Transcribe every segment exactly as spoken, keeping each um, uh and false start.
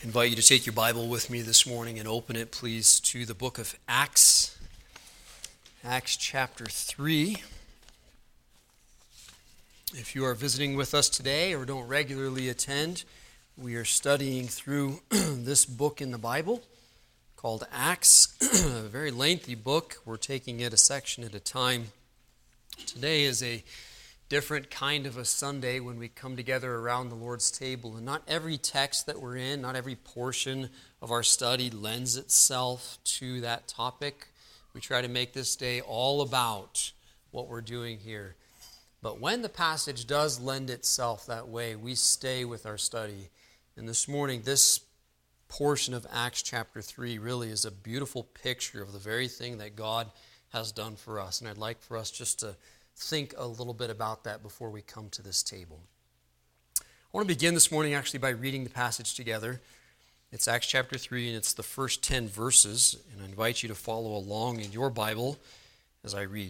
Invite you to take your Bible with me this morning and open it, please, to the book of Acts, Acts chapter three. If you are visiting with us today or don't regularly attend, we are studying through this book in the Bible called Acts, a very lengthy book. We're taking it a section at a time. Today is a different kind of a Sunday when we come together around the Lord's table. And not every text that we're in, not every portion of our study lends itself to that topic. We try to make this day all about what we're doing here. But when the passage does lend itself that way, we stay with our study. And this morning, this portion of Acts chapter three really is a beautiful picture of the very thing that God has done for us. And I'd like for us just to think a little bit about that before we come to this table. I want to begin this morning actually by reading the passage together. It's Acts chapter three, and it's the first ten verses, and I invite you to follow along in your Bible as I read.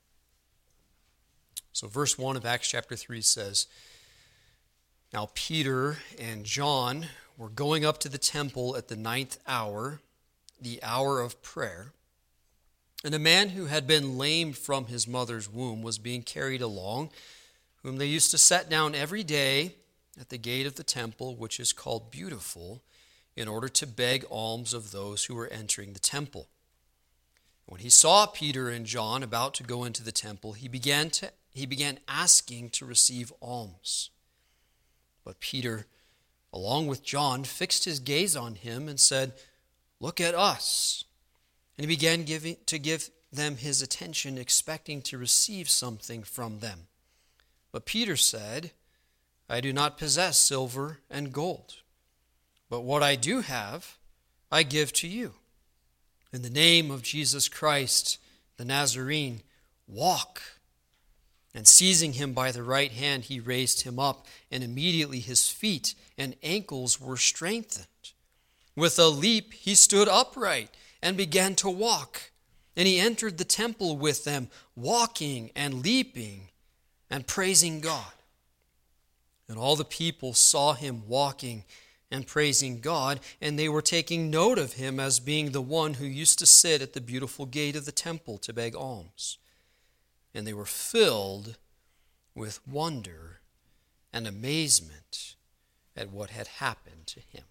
So verse one of Acts chapter three says, "Now Peter and John were going up to the temple at the ninth hour, the hour of prayer. And a man who had been lame from his mother's womb was being carried along, whom they used to set down every day at the gate of the temple, which is called Beautiful, in order to beg alms of those who were entering the temple. When he saw Peter and John about to go into the temple, he began to he began asking to receive alms. But Peter, along with John, fixed his gaze on him and said, 'Look at us.' And he began giving, to give them his attention, expecting to receive something from them. But Peter said, 'I do not possess silver and gold, but what I do have, I give to you. In the name of Jesus Christ, the Nazarene, walk.' And seizing him by the right hand, he raised him up, and immediately his feet and ankles were strengthened. With a leap, he stood upright and began to walk. And he entered the temple with them, walking and leaping and praising God. And all the people saw him walking and praising God, and they were taking note of him as being the one who used to sit at the beautiful gate of the temple to beg alms. And they were filled with wonder and amazement at what had happened to him."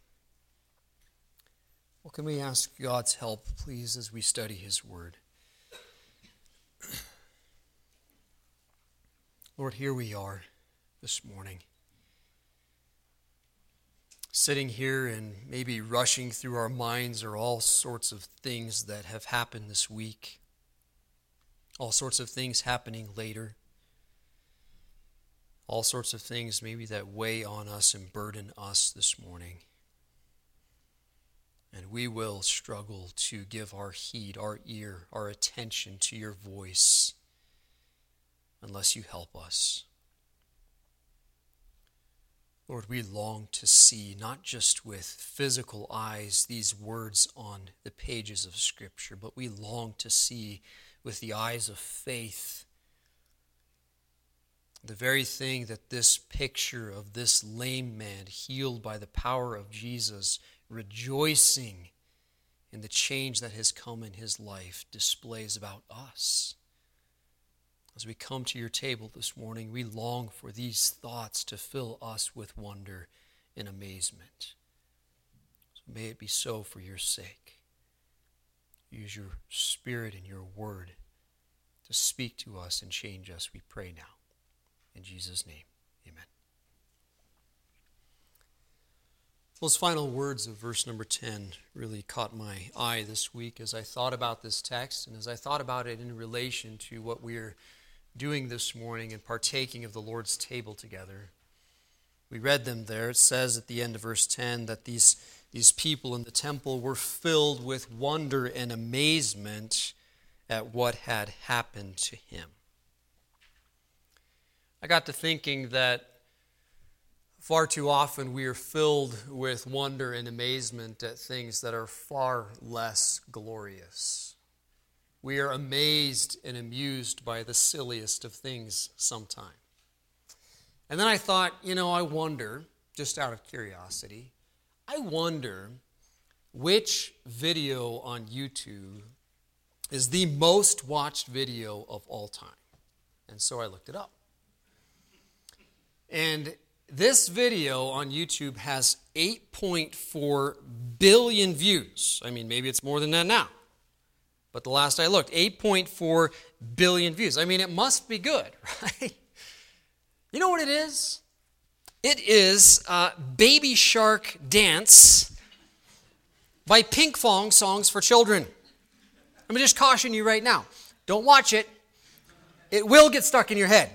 Well, can we ask God's help, please, as we study his word? Lord, here we are this morning, sitting here and maybe rushing through our minds are all sorts of things that have happened this week, all sorts of things happening later, all sorts of things maybe that weigh on us and burden us this morning. And we will struggle to give our heed, our ear, our attention to your voice unless you help us. Lord, we long to see, not just with physical eyes, these words on the pages of Scripture, but we long to see with the eyes of faith the very thing that this picture of this lame man healed by the power of Jesus, rejoicing in the change that has come in his life, displays about us. As we come to your table this morning, we long for these thoughts to fill us with wonder and amazement. So may it be so for your sake. Use your Spirit and your word to speak to us and change us, we pray now. In Jesus' name, amen. Those final words of verse number ten really caught my eye this week as I thought about this text and as I thought about it in relation to what we're doing this morning and partaking of the Lord's table together. We read them there. It says at the end of verse ten that these, these people in the temple were filled with wonder and amazement at what had happened to him. I got to thinking that far too often we are filled with wonder and amazement at things that are far less glorious. We are amazed and amused by the silliest of things sometimes. And then I thought, you know, I wonder, just out of curiosity, I wonder which video on YouTube is the most watched video of all time. And so I looked it up. And this video on YouTube has eight point four billion views. I mean, maybe it's more than that now. But the last I looked, eight point four billion views. I mean, it must be good, right? You know what it is? It is uh, Baby Shark Dance by Pinkfong Songs for Children. Let me just caution you right now. Don't watch it. It will get stuck in your head.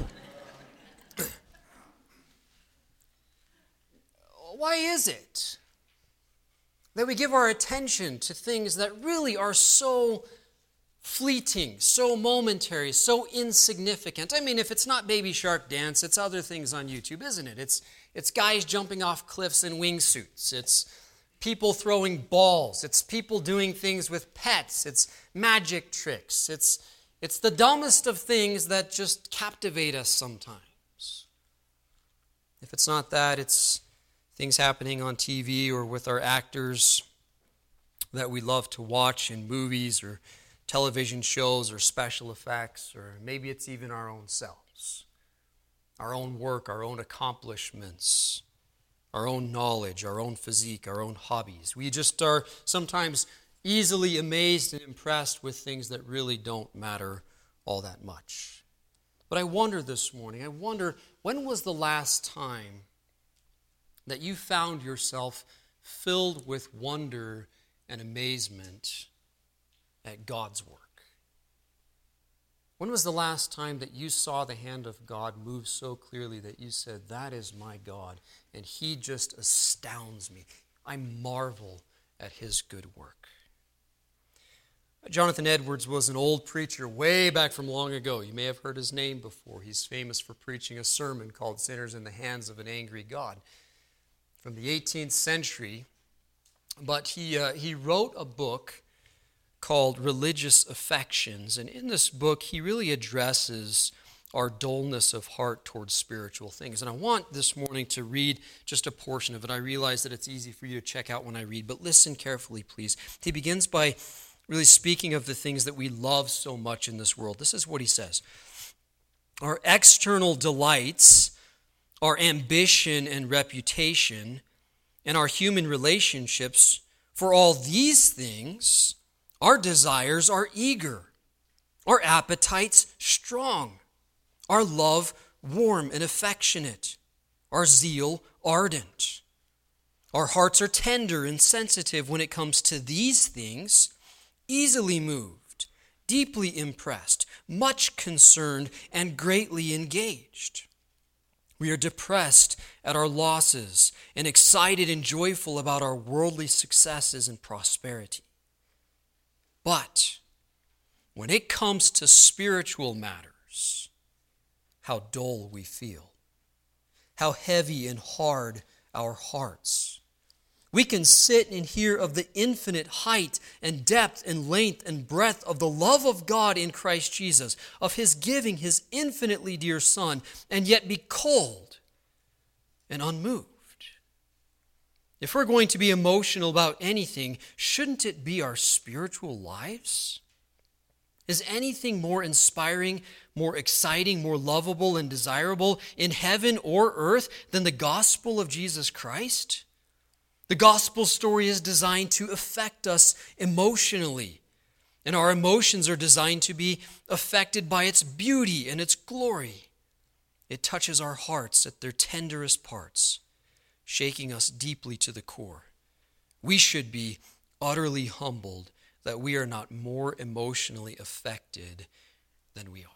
Why is it that we give our attention to things that really are so fleeting, so momentary, so insignificant? I mean, if it's not Baby Shark Dance, it's other things on YouTube, isn't it? It's, it's guys jumping off cliffs in wingsuits. It's people throwing balls. It's people doing things with pets. It's magic tricks. It's, it's the dumbest of things that just captivate us sometimes. If it's not that, it's things happening on T V or with our actors that we love to watch in movies or television shows or special effects, or maybe it's even our own selves, our own work, our own accomplishments, our own knowledge, our own physique, our own hobbies. We just are sometimes easily amazed and impressed with things that really don't matter all that much. But I wonder this morning, I wonder, when was the last time that you found yourself filled with wonder and amazement at God's work? When was the last time that you saw the hand of God move so clearly that you said, that is my God, and he just astounds me. I marvel at his good work. Jonathan Edwards was an old preacher way back from long ago. You may have heard his name before. He's famous for preaching a sermon called Sinners in the Hands of an Angry God, from the eighteenth century. But he, uh, he wrote a book called Religious Affections. And in this book, he really addresses our dullness of heart towards spiritual things. And I want this morning to read just a portion of it. I realize that it's easy for you to check out when I read, but listen carefully, please. He begins by really speaking of the things that we love so much in this world. This is what he says. Our external delights, our ambition and reputation, and our human relationships, for all these things, our desires are eager, our appetites strong, our love warm and affectionate, our zeal ardent. Our hearts are tender and sensitive when it comes to these things, easily moved, deeply impressed, much concerned, and greatly engaged. We are depressed at our losses and excited and joyful about our worldly successes and prosperity. But when it comes to spiritual matters, how dull we feel, how heavy and hard our hearts. We can sit and hear of the infinite height and depth and length and breadth of the love of God in Christ Jesus, of his giving his infinitely dear Son, and yet be cold and unmoved. If we're going to be emotional about anything, shouldn't it be our spiritual lives? Is anything more inspiring, more exciting, more lovable and desirable in heaven or earth than the gospel of Jesus Christ? The gospel story is designed to affect us emotionally, and our emotions are designed to be affected by its beauty and its glory. It touches our hearts at their tenderest parts, shaking us deeply to the core. We should be utterly humbled that we are not more emotionally affected than we are.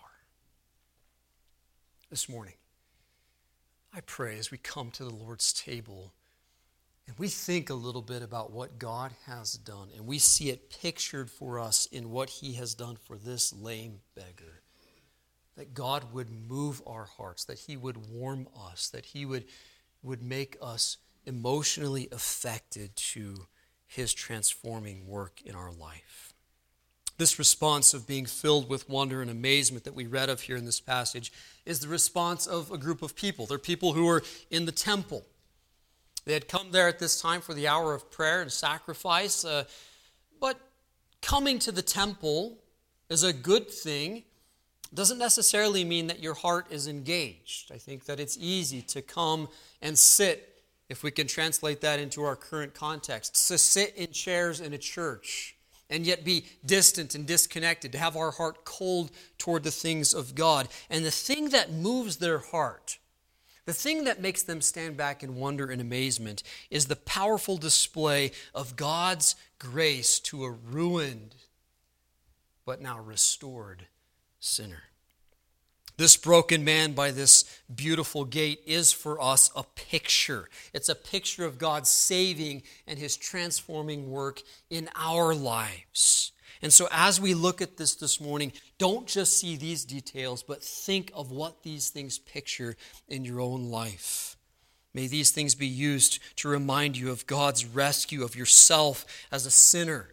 This morning, I pray as we come to the Lord's table and we think a little bit about what God has done, and we see it pictured for us in what he has done for this lame beggar, that God would move our hearts, that he would warm us, that he would, would make us emotionally affected to his transforming work in our life. This response of being filled with wonder and amazement that we read of here in this passage is the response of a group of people. They're people who are in the temple. They had come there at this time for the hour of prayer and sacrifice, uh, but coming to the temple is a good thing. Doesn't necessarily mean that your heart is engaged. I think that it's easy to come and sit, if we can translate that into our current context, to sit in chairs in a church and yet be distant and disconnected, to have our heart cold toward the things of God. And the thing that moves their heart, the thing that makes them stand back in wonder and amazement, is the powerful display of God's grace to a ruined but now restored sinner. This broken man by this beautiful gate is for us a picture. It's a picture of God's saving and His transforming work in our lives. And so as we look at this this morning, don't just see these details, but think of what these things picture in your own life. May these things be used to remind you of God's rescue of yourself as a sinner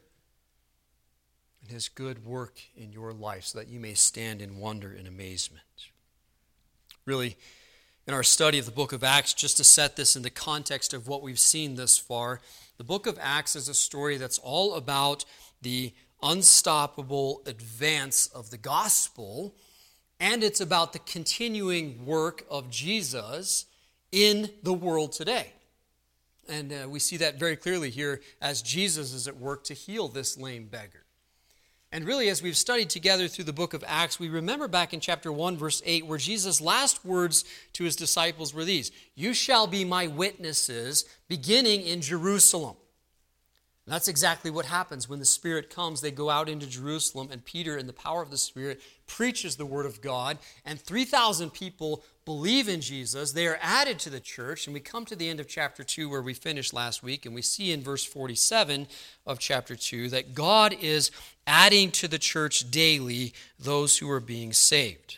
and His good work in your life so that you may stand in wonder and amazement. Really, in our study of the book of Acts, just to set this in the context of what we've seen thus far, the book of Acts is a story that's all about the unstoppable advance of the gospel, and it's about the continuing work of Jesus in the world today. And uh, we see that very clearly here as Jesus is at work to heal this lame beggar. And really, as we've studied together through the book of Acts, we remember back in chapter one, verse eight, where Jesus' last words to His disciples were these: "You shall be my witnesses, beginning in Jerusalem." And that's exactly what happens when the Spirit comes. They go out into Jerusalem, and Peter, in the power of the Spirit, preaches the word of God, and three thousand people believe in Jesus. They are added to the church, and we come to the end of chapter two where we finished last week, and we see in verse forty-seven of chapter two that God is adding to the church daily those who are being saved.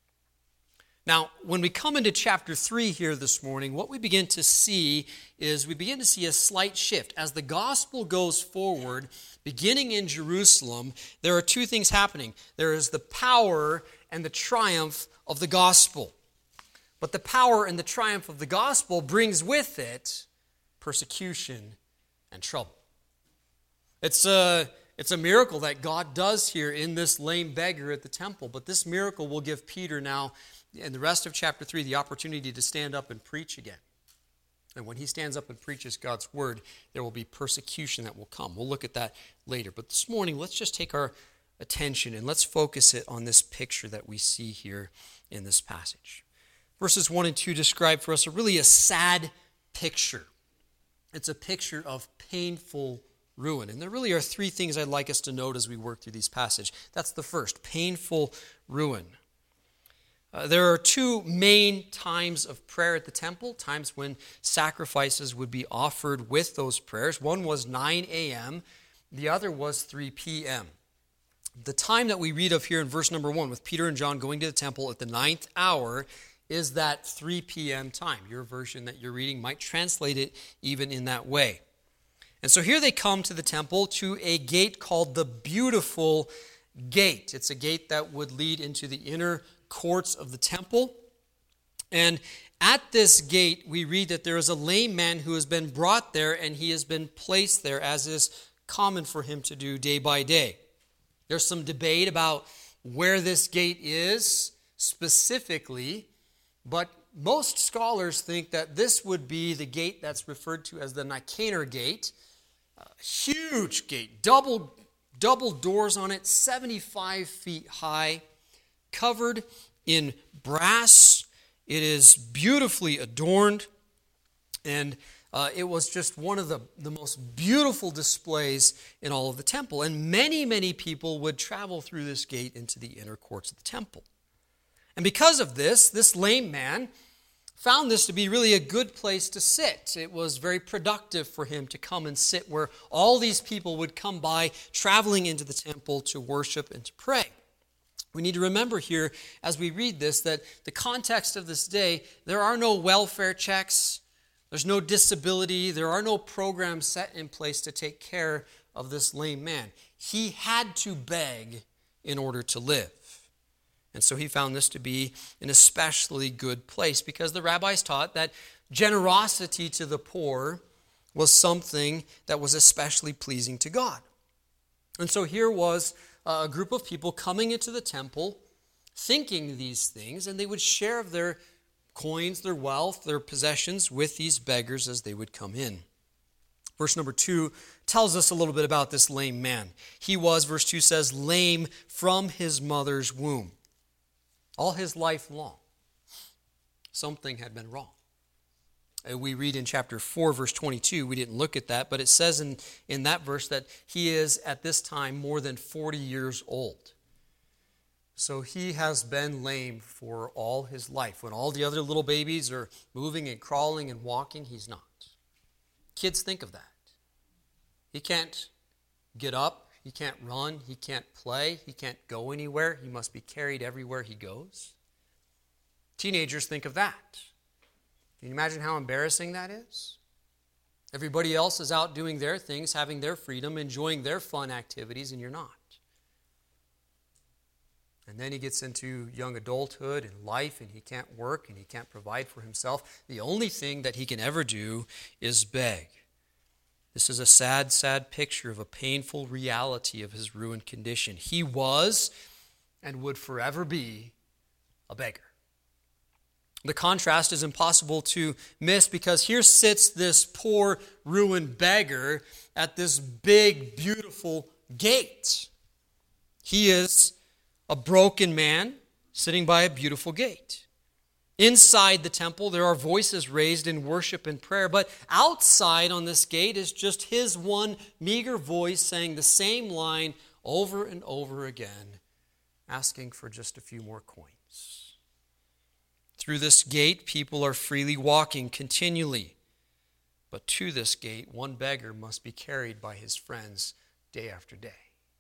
Now, when we come into chapter three here this morning, what we begin to see is we begin to see a slight shift. As the gospel goes forward, beginning in Jerusalem, there are two things happening. There is the power and the triumph of the gospel. But the power and the triumph of the gospel brings with it persecution and trouble. It's a, it's a miracle that God does here in this lame beggar at the temple. But this miracle will give Peter now, in the rest of chapter three, the opportunity to stand up and preach again. And when he stands up and preaches God's word, there will be persecution that will come. We'll look at that later. But this morning, let's just take our attention and let's focus it on this picture that we see here in this passage. Verses one and two describe for us a really a sad picture. It's a picture of painful ruin. And there really are three things I'd like us to note as we work through these passages. That's the first, painful ruin. Uh, there are two main times of prayer at the temple, times when sacrifices would be offered with those prayers. One was nine a.m., the other was three p.m. The time that we read of here in verse number one, with Peter and John going to the temple at the ninth hour, is that three p.m. time. Your version that you're reading might translate it even in that way. And so here they come to the temple to a gate called the Beautiful Gate. It's a gate that would lead into the inner courts of the temple. And at this gate, we read that there is a lame man who has been brought there, and he has been placed there, as is common for him to do day by day. There's some debate about where this gate is specifically, but most scholars think that this would be the gate that's referred to as the Nicanor Gate. A huge gate, double, double doors on it, seventy-five feet high, covered in brass. It is beautifully adorned, and uh, it was just one of the, the most beautiful displays in all of the temple. And many, many people would travel through this gate into the inner courts of the temple. And because of this, this lame man found this to be really a good place to sit. It was very productive for him to come and sit where all these people would come by, traveling into the temple to worship and to pray. We need to remember here, as we read this, that the context of this day, there are no welfare checks, there's no disability, there are no programs set in place to take care of this lame man. He had to beg in order to live. And so he found this to be an especially good place, because the rabbis taught that generosity to the poor was something that was especially pleasing to God. And so here was a group of people coming into the temple thinking these things, and they would share of their coins, their wealth, their possessions with these beggars as they would come in. Verse number two tells us a little bit about this lame man. He was, verse two says, lame from his mother's womb. All his life long, something had been wrong. We read in chapter four, verse twenty-two, we didn't look at that, but it says in, in that verse that he is at this time more than forty years old. So he has been lame for all his life. When all the other little babies are moving and crawling and walking, he's not. Kids think of that. He can't get up, he can't run, he can't play, he can't go anywhere. He must be carried everywhere he goes. Teenagers think of that. Can you imagine how embarrassing that is? Everybody else is out doing their things, having their freedom, enjoying their fun activities, and you're not. And then he gets into young adulthood and life, and he can't work, and he can't provide for himself. The only thing that he can ever do is beg. This is a sad, sad picture of a painful reality of his ruined condition. He was and would forever be a beggar. The contrast is impossible to miss because here sits this poor, ruined beggar at this big, beautiful gate. He is a broken man sitting by a beautiful gate. Inside the temple, there are voices raised in worship and prayer, but outside on this gate is just his one meager voice saying the same line over and over again, asking for just a few more coins. Through this gate, people are freely walking continually. But to this gate, one beggar must be carried by his friends day after day.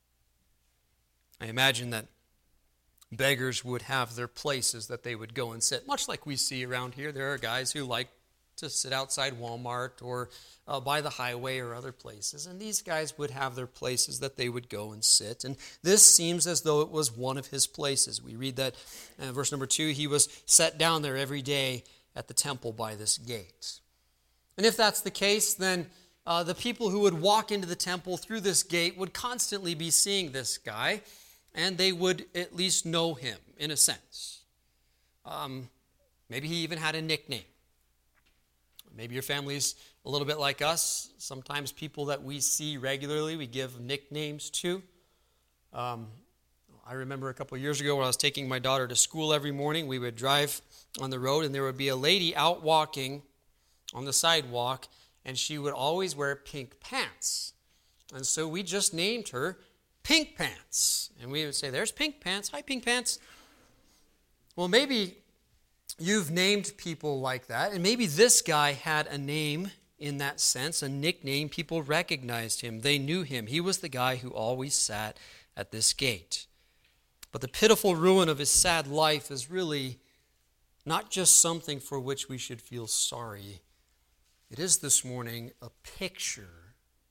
I imagine that beggars would have their places that they would go and sit. Much like we see around here, there are guys who like to sit outside Walmart or uh, by the highway or other places. And these guys would have their places that they would go and sit. And this seems as though it was one of his places. We read that in verse number two, he was set down there every day at the temple by this gate. And if that's the case, then uh, the people who would walk into the temple through this gate would constantly be seeing this guy, and they would at least know him in a sense. Um, maybe he even had a nickname. Maybe your family's a little bit like us. Sometimes people that we see regularly, we give nicknames to. Um, I remember a couple of years ago when I was taking my daughter to school every morning, we would drive on the road and there would be a lady out walking on the sidewalk, and she would always wear pink pants. And so we just named her Pink Pants. And we would say, there's Pink Pants. Hi, Pink Pants. Well, maybe you've named people like that, and maybe this guy had a name in that sense, a nickname. People recognized him. They knew him. He was the guy who always sat at this gate. But the pitiful ruin of his sad life is really not just something for which we should feel sorry. It is this morning a picture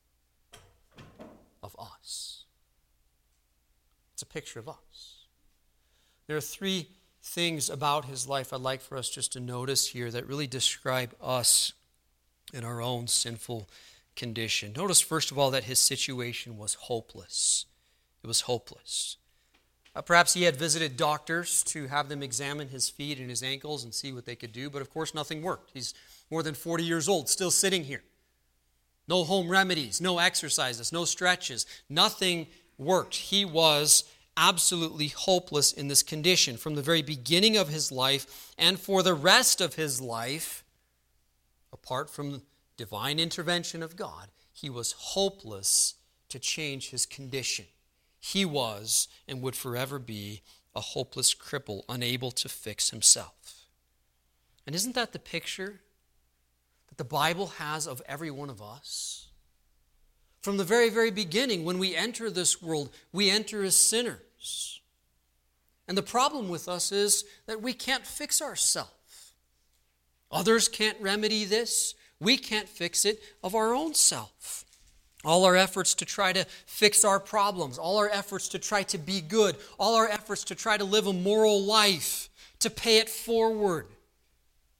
of us. It's a picture of us. There are three things about his life I'd like for us just to notice here that really describe us in our own sinful condition. Notice, first of all, that his situation was hopeless. It was hopeless. Uh, perhaps he had visited doctors to have them examine his feet and his ankles and see what they could do, but of course nothing worked. He's more than forty years old, still sitting here. No home remedies, no exercises, no stretches. Nothing worked. He was absolutely hopeless in this condition from the very beginning of his life, and for the rest of his life, apart from the divine intervention of God, he was hopeless to change his condition. He was and would forever be a hopeless cripple, unable to fix himself. And isn't that the picture that the Bible has of every one of us? From the very, very beginning, when we enter this world, we enter as sinners. And the problem with us is that we can't fix ourselves. Others can't remedy this. We can't fix it of our own self. All our efforts to try to fix our problems, all our efforts to try to be good, all our efforts to try to live a moral life, to pay it forward,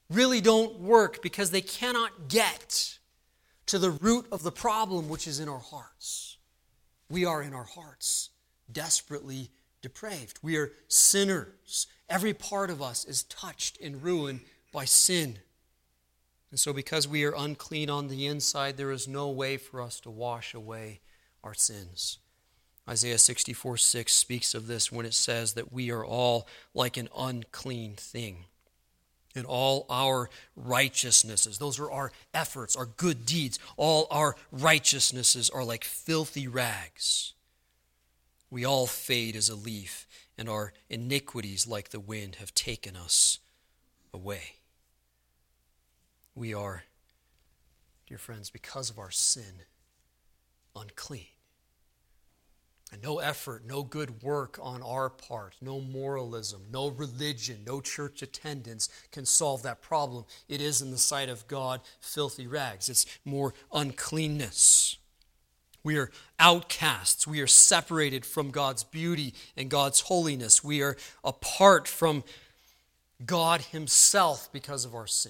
really don't work because they cannot get to the root of the problem, which is in our hearts. We are in our hearts desperately depraved. We are sinners. Every part of us is touched and ruined by sin. And so because we are unclean on the inside, there is no way for us to wash away our sins. Isaiah sixty-four six speaks of this when it says that we are all like an unclean thing. And all our righteousnesses, those are our efforts, our good deeds, all our righteousnesses are like filthy rags. We all fade as a leaf, and our iniquities like the wind have taken us away. We are, dear friends, because of our sin, unclean. And no effort, no good work on our part, no moralism, no religion, no church attendance can solve that problem. It is, in the sight of God, filthy rags. It's more uncleanness. We are outcasts. We are separated from God's beauty and God's holiness. We are apart from God Himself because of our sin.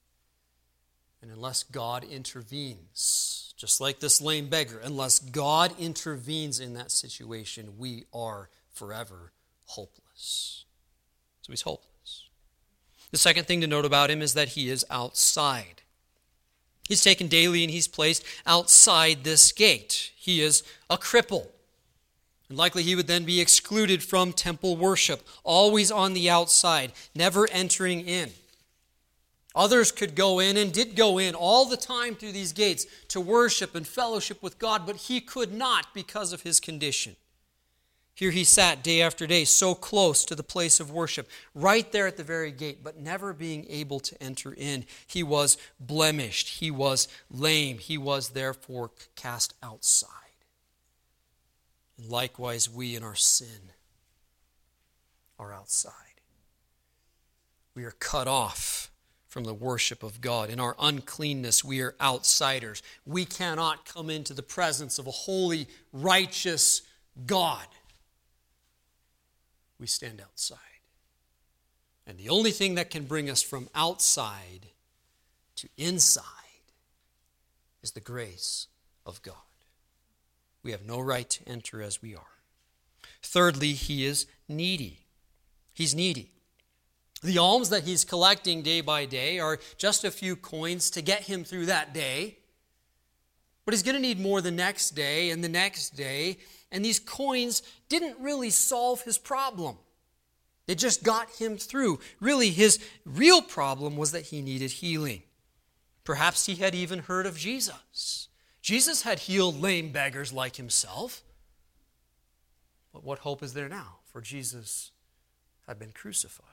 And unless God intervenes, just like this lame beggar, unless God intervenes in that situation, we are forever hopeless. So he's hopeless. The second thing to note about him is that he is outside. He's taken daily and he's placed outside this gate. He is a cripple. And likely he would then be excluded from temple worship, always on the outside, never entering in. Others could go in and did go in all the time through these gates to worship and fellowship with God, but he could not because of his condition. Here he sat day after day, so close to the place of worship, right there at the very gate, but never being able to enter in. He was blemished. He was lame. He was therefore cast outside. And likewise, we in our sin are outside. We are cut off from the worship of God. In our uncleanness, we are outsiders. We cannot come into the presence of a holy, righteous God. We stand outside. And the only thing that can bring us from outside to inside is the grace of God. We have no right to enter as we are. Thirdly, he is needy. He's needy. The alms that he's collecting day by day are just a few coins to get him through that day. But he's going to need more the next day and the next day. And these coins didn't really solve his problem. They just got him through. Really, his real problem was that he needed healing. Perhaps he had even heard of Jesus. Jesus had healed lame beggars like himself. But what hope is there now? For Jesus had been crucified.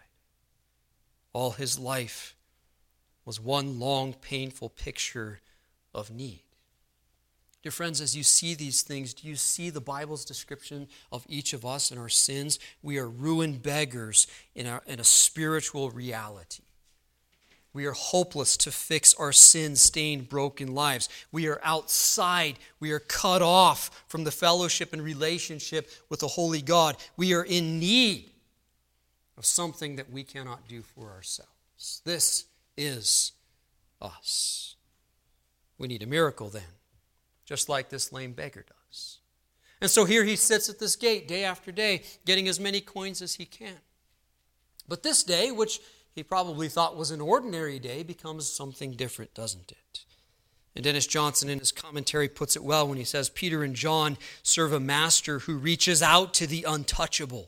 All his life was one long, painful picture of need. Dear friends, as you see these things, do you see the Bible's description of each of us and our sins? We are ruined beggars in, our, in a spiritual reality. We are hopeless to fix our sin-stained, broken lives. We are outside. We are cut off from the fellowship and relationship with the holy God. We are in need of something that we cannot do for ourselves. This is us. We need a miracle then, just like this lame beggar does. And so here he sits at this gate day after day, getting as many coins as he can. But this day, which he probably thought was an ordinary day, becomes something different, doesn't it? And Dennis Johnson in his commentary puts it well when he says, Peter and John serve a master who reaches out to the untouchable,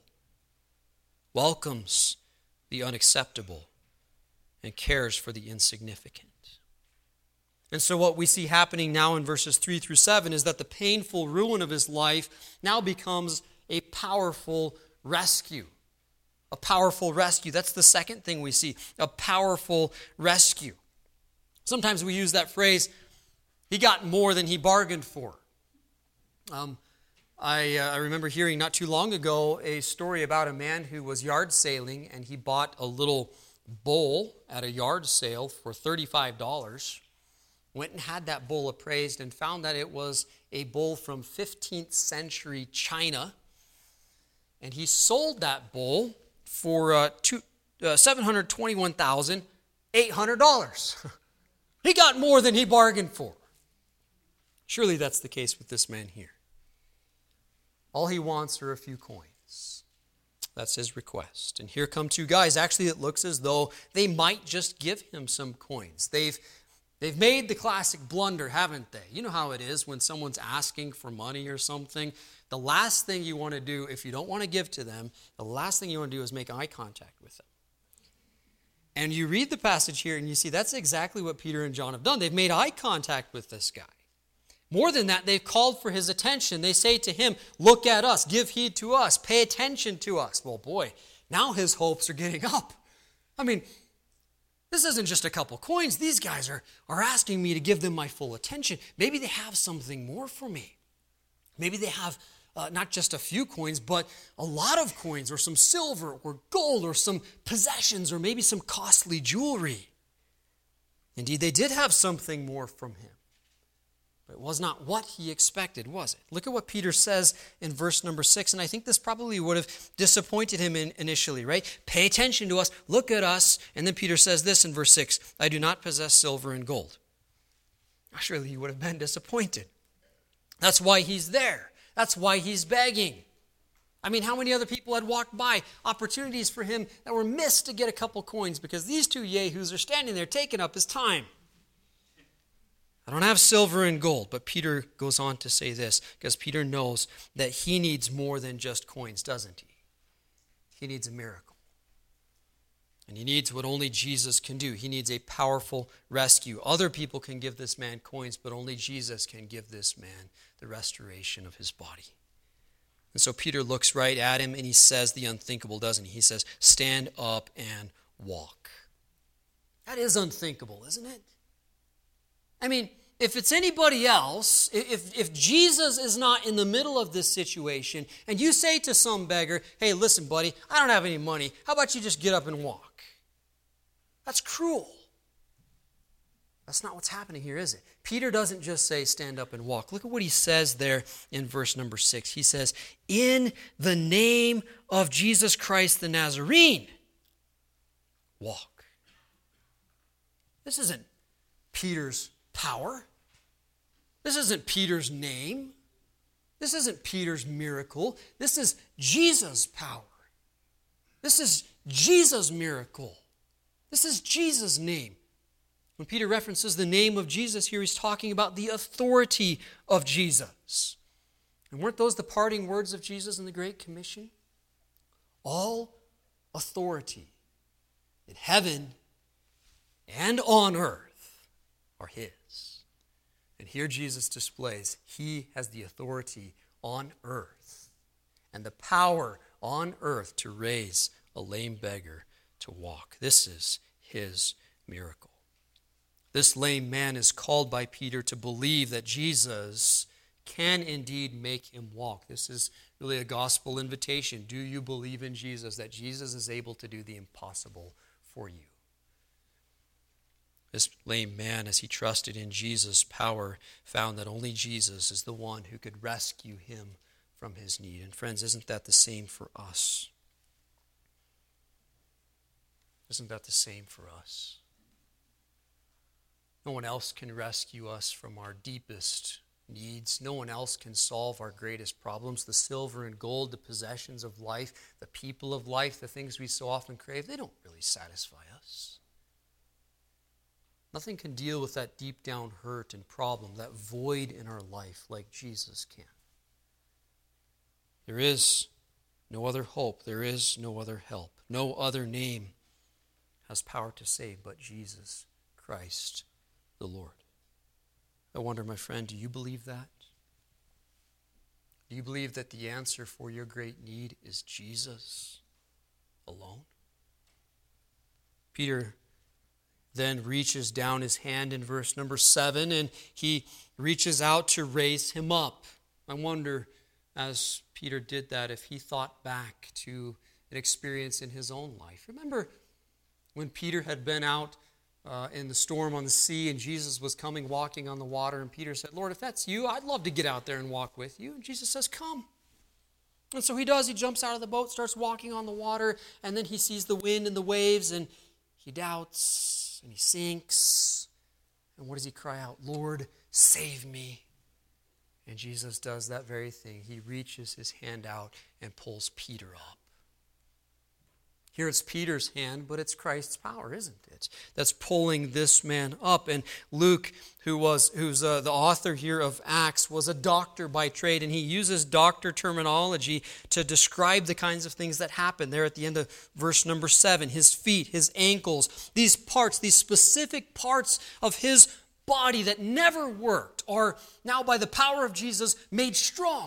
welcomes the unacceptable, and cares for the insignificant. And so what we see happening now in verses three through seven is that the painful ruin of his life now becomes a powerful rescue. A powerful rescue. That's the second thing we see. A powerful rescue. Sometimes we use that phrase, he got more than he bargained for. Um, I, uh, I remember hearing not too long ago a story about a man who was yard sailing and he bought a little bowl at a yard sale for thirty-five dollars. Went and had that bowl appraised and found that it was a bowl from fifteenth century China. And he sold that bowl for uh, two, uh, seven hundred twenty-one thousand eight hundred dollars. He got more than he bargained for. Surely that's the case with this man here. All he wants are a few coins. That's his request. And here come two guys. Actually, it looks as though they might just give him some coins. They've, they've made the classic blunder, haven't they? You know how it is when someone's asking for money or something. The last thing you want to do, if you don't want to give to them, the last thing you want to do is make eye contact with them. And you read the passage here and you see that's exactly what Peter and John have done. They've made eye contact with this guy. More than that, they've called for his attention. They say to him, look at us, give heed to us, pay attention to us. Well, boy, now his hopes are getting up. I mean, this isn't just a couple coins. These guys are, are asking me to give them my full attention. Maybe they have something more for me. Maybe they have uh, not just a few coins, but a lot of coins, or some silver or gold or some possessions or maybe some costly jewelry. Indeed, they did have something more from him. But it was not what he expected, was it? Look at what Peter says in verse number six, and I think this probably would have disappointed him in, initially, right? Pay attention to us, look at us, and then Peter says this in verse six, I do not possess silver and gold. Surely he would have been disappointed. That's why he's there. That's why he's begging. I mean, how many other people had walked by, opportunities for him that were missed to get a couple coins because these two yahoos are standing there taking up his time. I don't have silver and gold, but Peter goes on to say this, because Peter knows that he needs more than just coins, doesn't he? He needs a miracle. And he needs what only Jesus can do. He needs a powerful rescue. Other people can give this man coins, but only Jesus can give this man the restoration of his body. And so Peter looks right at him and he says the unthinkable, doesn't he? He says, stand up and walk. That is unthinkable, isn't it? I mean, if it's anybody else, if, if Jesus is not in the middle of this situation, and you say to some beggar, hey, listen, buddy, I don't have any money. How about you just get up and walk? That's cruel. That's not what's happening here, is it? Peter doesn't just say, stand up and walk. Look at what he says there in verse number six. He says, in the name of Jesus Christ the Nazarene, walk. This isn't Peter's power. This isn't Peter's name. This isn't Peter's miracle. This is Jesus' power. This is Jesus' miracle. This is Jesus' name. When Peter references the name of Jesus here, he's talking about the authority of Jesus. And weren't those the parting words of Jesus in the Great Commission? All authority in heaven and on earth are his. And here Jesus displays he has the authority on earth and the power on earth to raise a lame beggar to walk. This is his miracle. This lame man is called by Peter to believe that Jesus can indeed make him walk. This is really a gospel invitation. Do you believe in Jesus, that Jesus is able to do the impossible for you? This lame man, as he trusted in Jesus' power, found that only Jesus is the one who could rescue him from his need. And friends, isn't that the same for us? Isn't that the same for us? No one else can rescue us from our deepest needs. No one else can solve our greatest problems. The silver and gold, the possessions of life, the people of life, the things we so often crave, they don't really satisfy us. Nothing can deal with that deep down hurt and problem, that void in our life like Jesus can. There is no other hope. There is no other help. No other name has power to save but Jesus Christ the Lord. I wonder, my friend, do you believe that? Do you believe that the answer for your great need is Jesus alone? Peter then reaches down his hand in verse number seven, and he reaches out to raise him up. I wonder, as Peter did that, if he thought back to an experience in his own life. Remember when Peter had been out uh, in the storm on the sea, and Jesus was coming walking on the water, and Peter said, Lord, if that's you, I'd love to get out there and walk with you. And Jesus says, come. And so he does. He jumps out of the boat, starts walking on the water, and then he sees the wind and the waves, and he doubts. and he sinks. And what does he cry out? Lord, save me. And Jesus does that very thing. He reaches his hand out and pulls Peter up. Here it's Peter's hand, but it's Christ's power, isn't it? That's pulling this man up. And Luke, who was who's uh, the author here of Acts, was a doctor by trade, and he uses doctor terminology to describe the kinds of things that happen. There at the end of verse number seven, his feet, his ankles, these parts, these specific parts of his body that never worked are now by the power of Jesus made strong.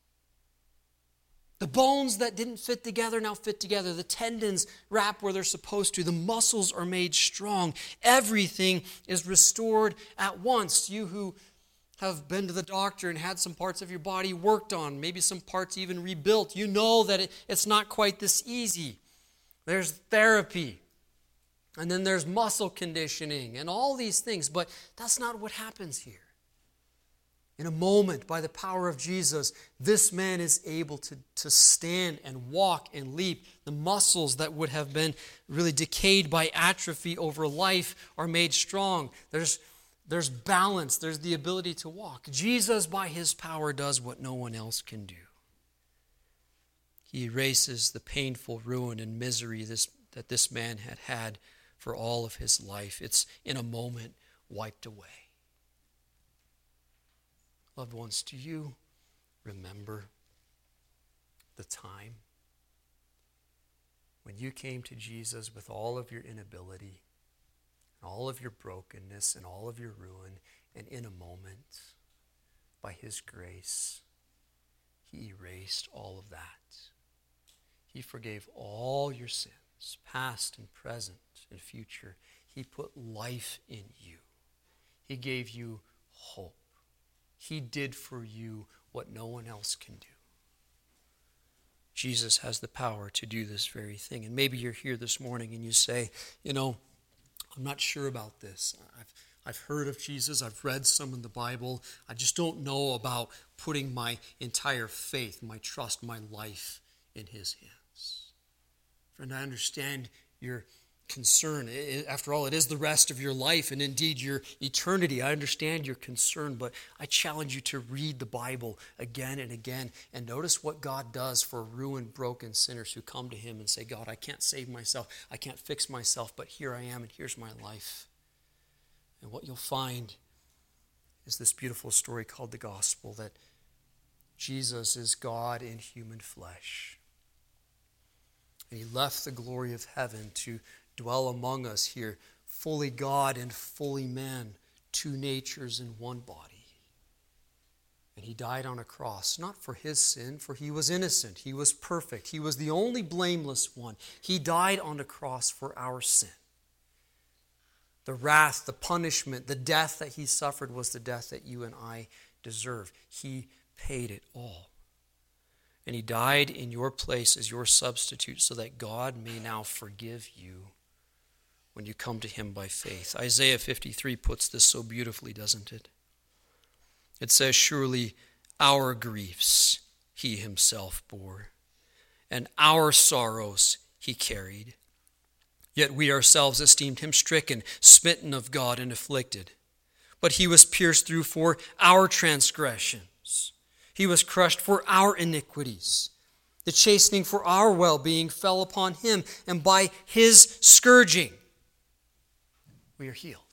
The bones that didn't fit together now fit together. The tendons wrap where they're supposed to. The muscles are made strong. Everything is restored at once. You who have been to the doctor and had some parts of your body worked on, maybe some parts even rebuilt, you know that it, it's not quite this easy. There's therapy. And then there's muscle conditioning and all these things. But that's not what happens here. In a moment, by the power of Jesus, this man is able to, to stand and walk and leap. The muscles that would have been really decayed by atrophy over life are made strong. There's, there's balance. There's the ability to walk. Jesus, by his power, does what no one else can do. He erases the painful ruin and misery this, that this man had had for all of his life. It's in a moment wiped away. Loved ones, do you remember the time when you came to Jesus with all of your inability, all of your brokenness, and all of your ruin, and in a moment, by his grace, he erased all of that. He forgave all your sins, past and present and future. He put life in you. He gave you hope. He did for you what no one else can do. Jesus has the power to do this very thing. And maybe you're here this morning and you say, you know, I'm not sure about this. I've, I've heard of Jesus. I've read some in the Bible. I just don't know about putting my entire faith, my trust, my life in his hands. Friend, I understand your concern. After all, it is the rest of your life and indeed your eternity. I understand your concern, but I challenge you to read the Bible again and again and notice what God does for ruined, broken sinners who come to him and say, God, I can't save myself. I can't fix myself, but here I am and here's my life. And what you'll find is this beautiful story called the gospel, that Jesus is God in human flesh. And he left the glory of heaven to dwell among us here, fully God and fully man, two natures in one body. And he died on a cross, not for his sin, for he was innocent. He was perfect. He was the only blameless one. He died on a cross for our sin. The wrath, the punishment, the death that he suffered was the death that you and I deserve. He paid it all. And he died in your place as your substitute so that God may now forgive you when you come to him by faith. Isaiah fifty-three puts this so beautifully, doesn't it? It says, surely our griefs he himself bore, and our sorrows he carried. Yet we ourselves esteemed him stricken, smitten of God, and afflicted. But he was pierced through for our transgressions. He was crushed for our iniquities. The chastening for our well-being fell upon him, and by his scourging we are healed.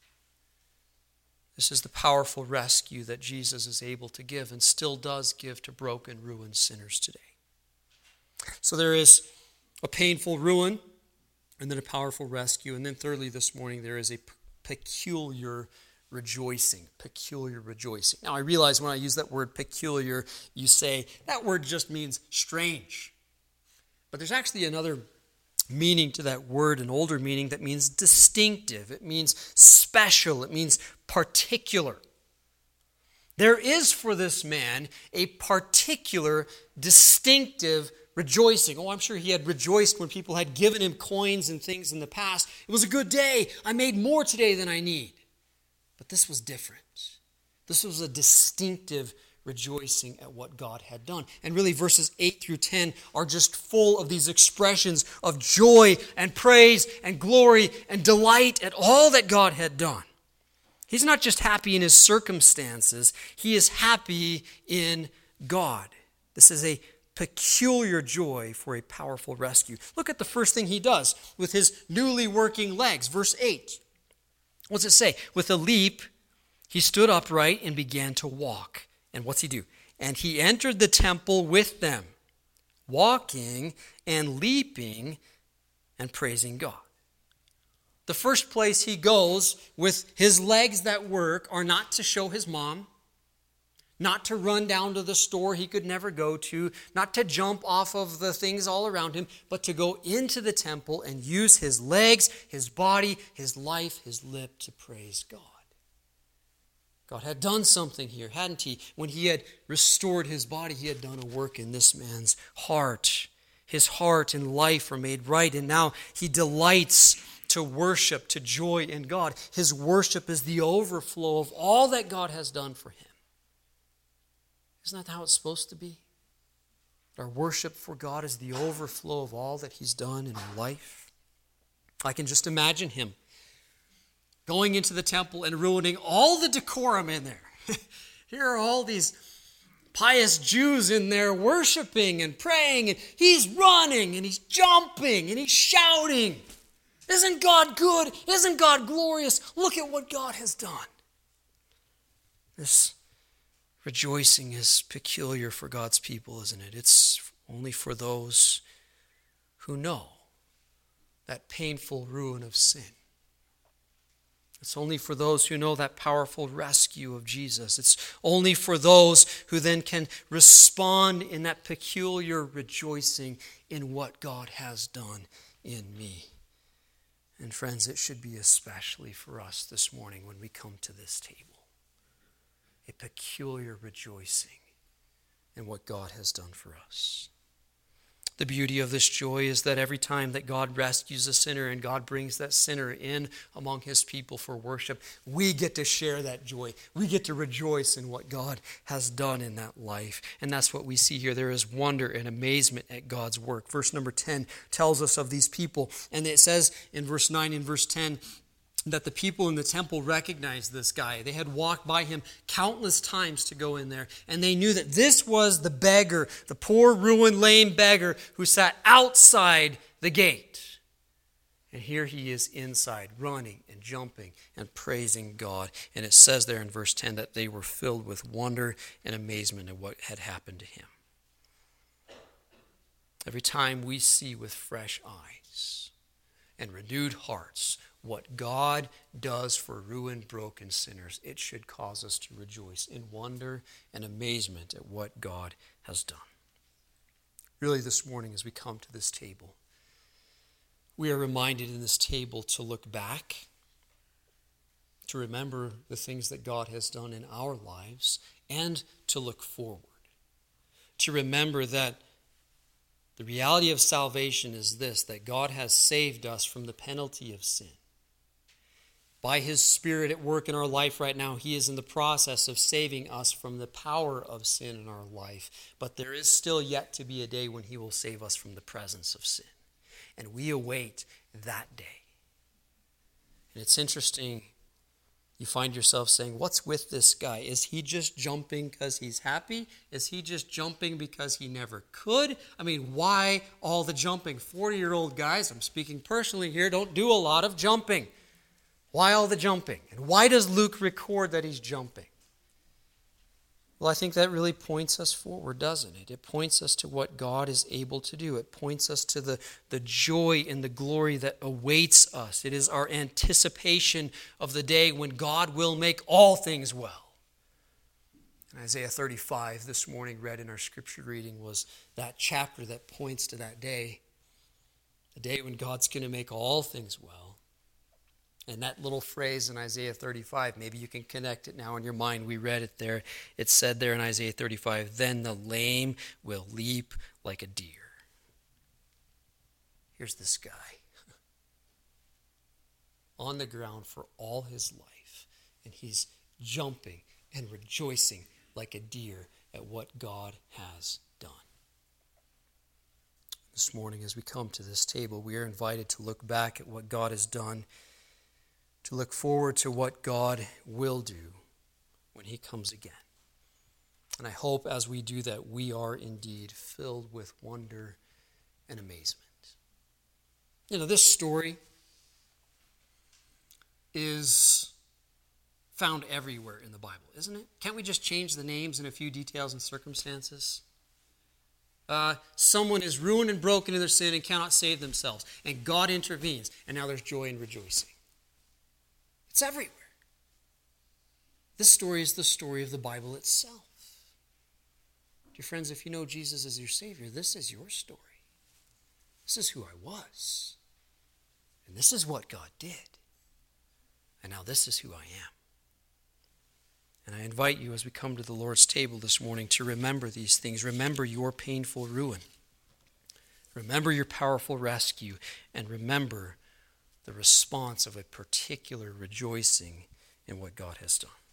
This is the powerful rescue that Jesus is able to give and still does give to broken, ruined sinners today. So there is a painful ruin and then a powerful rescue. And then thirdly this morning there is a peculiar rejoicing. Peculiar rejoicing. Now I realize when I use that word peculiar, you say that word just means strange. But there's actually another meaning to that word, an older meaning that means distinctive. It means special. It means particular. There is for this man a particular, distinctive rejoicing. Oh, I'm sure he had rejoiced when people had given him coins and things in the past. It was a good day. I made more today than I need. But this was different. This was a distinctive rejoicing at what God had done. And really, verses eight through ten are just full of these expressions of joy and praise and glory and delight at all that God had done. He's not just happy in his circumstances, he is happy in God. This is a peculiar joy for a powerful rescue. Look at the first thing he does with his newly working legs. Verse eight. What's it say? With a leap, he stood upright and began to walk. And what's he do? And he entered the temple with them, walking and leaping and praising God. The first place he goes with his legs that work are not to show his mom, not to run down to the store he could never go to, not to jump off of the things all around him, but to go into the temple and use his legs, his body, his life, his lip to praise God. God had done something here, hadn't he? When he had restored his body, he had done a work in this man's heart. His heart and life are made right, and now he delights to worship, to joy in God. His worship is the overflow of all that God has done for him. Isn't that how it's supposed to be? Our worship for God is the overflow of all that he's done in our life. I can just imagine him going into the temple and ruining all the decorum in there. Here are all these pious Jews in there worshiping and praying, and he's running and he's jumping and he's shouting. Isn't God good? Isn't God glorious? Look at what God has done. This rejoicing is peculiar for God's people, isn't it? It's only for those who know that painful ruin of sin. It's only for those who know that powerful rescue of Jesus. It's only for those who then can respond in that peculiar rejoicing in what God has done in me. And friends, it should be especially for us this morning when we come to this table. A peculiar rejoicing in what God has done for us. The beauty of this joy is that every time that God rescues a sinner and God brings that sinner in among his people for worship, we get to share that joy. We get to rejoice in what God has done in that life. And that's what we see here. There is wonder and amazement at God's work. Verse number ten tells us of these people. And it says in verse nine and verse ten, that the people in the temple recognized this guy. They had walked by him countless times to go in there. And they knew that this was the beggar, the poor, ruined, lame beggar who sat outside the gate. And here he is inside, running and jumping and praising God. And it says there in verse ten that they were filled with wonder and amazement at what had happened to him. Every time we see with fresh eyes and renewed hearts what God does for ruined, broken sinners, it should cause us to rejoice in wonder and amazement at what God has done. Really, this morning as we come to this table, we are reminded in this table to look back, to remember the things that God has done in our lives, and to look forward. To remember that the reality of salvation is this, that God has saved us from the penalty of sin. By his Spirit at work in our life right now, he is in the process of saving us from the power of sin in our life. But there is still yet to be a day when he will save us from the presence of sin. And we await that day. And it's interesting, you find yourself saying, what's with this guy? Is he just jumping because he's happy? Is he just jumping because he never could? I mean, why all the jumping? forty-year-old guys, I'm speaking personally here, don't do a lot of jumping. Why all the jumping? And why does Luke record that he's jumping? Well, I think that really points us forward, doesn't it? It points us to what God is able to do. It points us to the, the joy and the glory that awaits us. It is our anticipation of the day when God will make all things well. And Isaiah thirty-five this morning read in our scripture reading was that chapter that points to that day. The day when God's going to make all things well. And that little phrase in Isaiah thirty-five, maybe you can connect it now in your mind. We read it there. It said there in Isaiah thirty-five, then the lame will leap like a deer. Here's this guy on the ground for all his life. And he's jumping and rejoicing like a deer at what God has done. This morning, as we come to this table, we are invited to look back at what God has done, to look forward to what God will do when he comes again. And I hope as we do that, we are indeed filled with wonder and amazement. You know, this story is found everywhere in the Bible, isn't it? Can't we just change the names and a few details and circumstances? Uh, someone is ruined and broken in their sin and cannot save themselves, and God intervenes, and now there's joy and rejoicing. It's everywhere. This story is the story of the Bible itself. Dear friends, if you know Jesus as your Savior, this is your story. This is who I was. And this is what God did. And now this is who I am. And I invite you as we come to the Lord's table this morning to remember these things. Remember your painful ruin. Remember your powerful rescue. And remember the response of a particular rejoicing in what God has done.